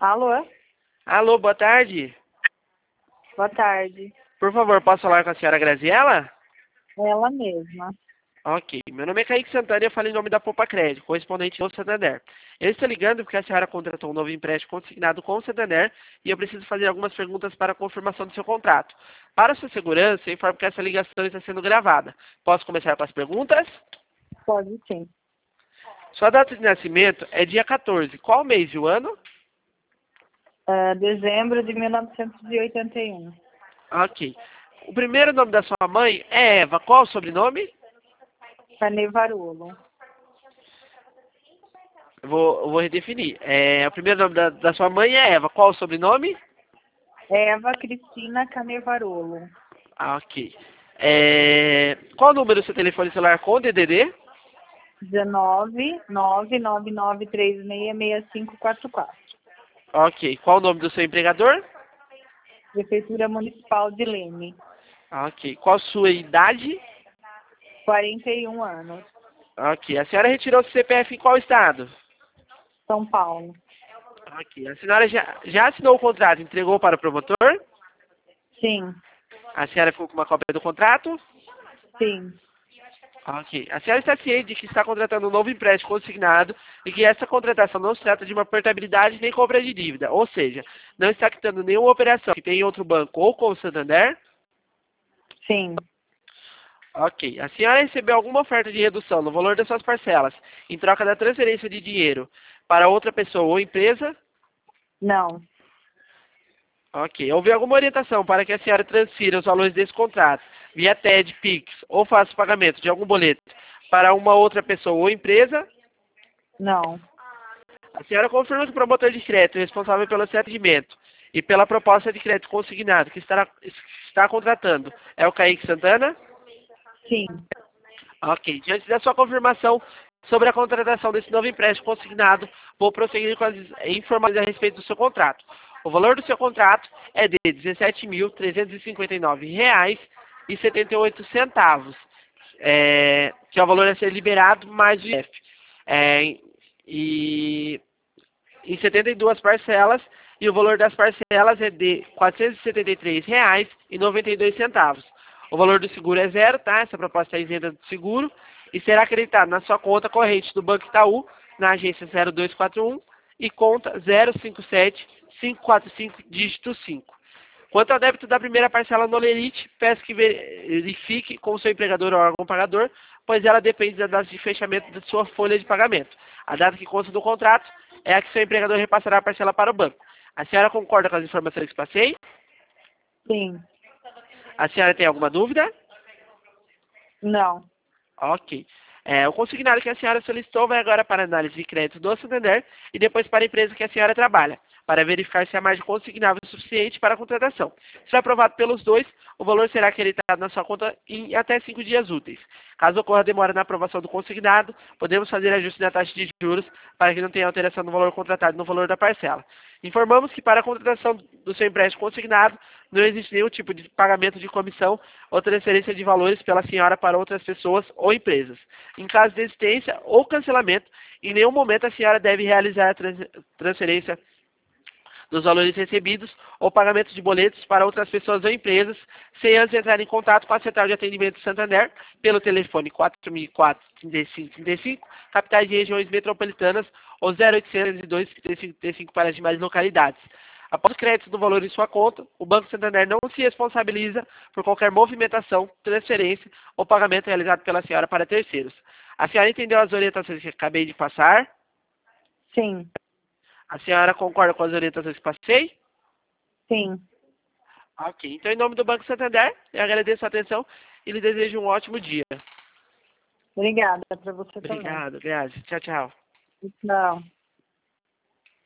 Alô? Alô, boa tarde. Boa tarde. Por favor, posso falar com a senhora Graziela? Ela mesma. Ok. Meu nome é Kaique Santana e eu falo em nome da Poupa Crédito, correspondente ao Santander. Eu estou ligando porque a senhora contratou um novo empréstimo consignado com o Santander e eu preciso fazer algumas perguntas para a confirmação do seu contrato. Para sua segurança, eu informo que essa ligação está sendo gravada. Posso começar com as perguntas? Pode sim. Sua data de nascimento é dia 14. Qual mês e o ano? Dezembro de 1981. Ok. O primeiro nome da sua mãe é Eva. Qual o sobrenome? Carnevarolo. Eu vou redefinir. O primeiro nome da sua mãe é Eva. Qual o sobrenome? Eva Cristina Carnevarolo. Ok. Qual o número do seu telefone celular com DDD? 19 999366544. Ok. Qual o nome do seu empregador? Prefeitura Municipal de Leme. Ok. Qual a sua idade? 41 anos. Ok. A senhora retirou seu CPF em qual estado? São Paulo. Ok. A senhora já assinou o contrato e entregou para o promotor? Sim. A senhora ficou com uma cópia do contrato? Sim. Ok. A senhora está ciente de que está contratando um novo empréstimo consignado e que essa contratação não se trata de uma portabilidade nem compra de dívida, ou seja, não está quitando nenhuma operação que tem em outro banco ou com o Santander? Sim. Ok. A senhora recebeu alguma oferta de redução no valor das suas parcelas em troca da transferência de dinheiro para outra pessoa ou empresa? Não. Ok. Houve alguma orientação para que a senhora transfira os valores desse contrato via TED, Pix ou faça o pagamento de algum boleto para uma outra pessoa ou empresa? Não. A senhora confirma que o promotor de crédito responsável pelo atendimento e pela proposta de crédito consignado que está contratando é o Kaique Santana? Sim. Ok. Diante da sua confirmação sobre a contratação desse novo empréstimo consignado, vou prosseguir com as informações a respeito do seu contrato. O valor do seu contrato é de R$ 17.359,78, que é o valor a ser liberado mais o IF. É, e em 72 parcelas, e o valor das parcelas é de R$ 473,92. O valor do seguro é zero, tá? Essa proposta é isenta do seguro e será acreditado na sua conta corrente do Banco Itaú, na agência 0241 e conta 057545, dígito 5. Quanto ao débito da primeira parcela no Lerite, peço que verifique com o seu empregador ou órgão pagador, pois ela depende da data de fechamento da sua folha de pagamento. A data que consta do contrato é a que seu empregador repassará a parcela para o banco. A senhora concorda com as informações que passei? Sim. A senhora tem alguma dúvida? Não. Ok. O consignado que a senhora solicitou vai agora para a análise de crédito do Santander e depois para a empresa que a senhora trabalha, para verificar se a margem consignável é suficiente para a contratação. Se for aprovado pelos dois, o valor será acreditado na sua conta em até 5 dias úteis. Caso ocorra demora na aprovação do consignado, podemos fazer ajuste na taxa de juros para que não tenha alteração no valor contratado no valor da parcela. Informamos que para a contratação do seu empréstimo consignado, não existe nenhum tipo de pagamento de comissão ou transferência de valores pela senhora para outras pessoas ou empresas. Em caso de existência ou cancelamento, em nenhum momento a senhora deve realizar a transferência dos valores recebidos ou pagamento de boletos para outras pessoas ou empresas, sem antes entrar em contato com a Central de Atendimento Santander pelo telefone 4004-3535, capitais de regiões metropolitanas, ou 0802-3535 para as demais localidades. Após o crédito do valor em sua conta, o Banco Santander não se responsabiliza por qualquer movimentação, transferência ou pagamento realizado pela senhora para terceiros. A senhora entendeu as orientações que acabei de passar? Sim. A senhora concorda com as orientações que passei? Sim. Ok. Então, em nome do Banco Santander, eu agradeço a atenção e lhe desejo um ótimo dia. Obrigada para você também. Obrigado, Grazi. Tchau, tchau. Não.